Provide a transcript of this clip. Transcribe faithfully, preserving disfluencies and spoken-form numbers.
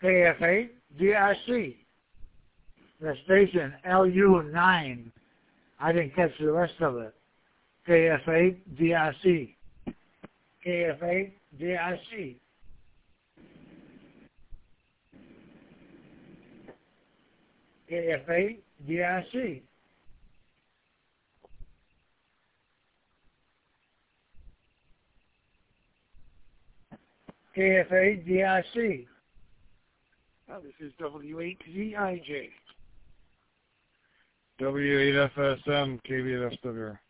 K F eight D R C. The station L U nine. I didn't catch the rest of it. K F eight D R C. K F eight D R C. K F eight D R C. K F eight D R C. Oh, this is W eight Z I J. W eight F S M, K B F W.